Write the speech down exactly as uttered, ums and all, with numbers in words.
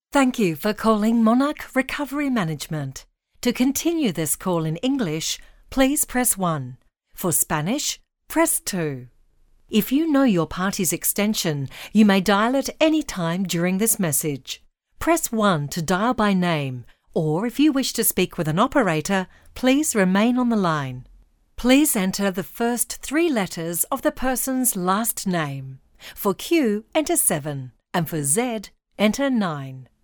Thank you for calling Monarch Recovery Management. To continue this call in English, please press one. For Spanish, press two. If you know your party's extension, you may dial it any time during this message. Press one to dial by name, or if you wish to speak with an operator, please remain on the line. Please enter the first three letters of the person's last name. For Q, enter seven, and for Z, enter nine.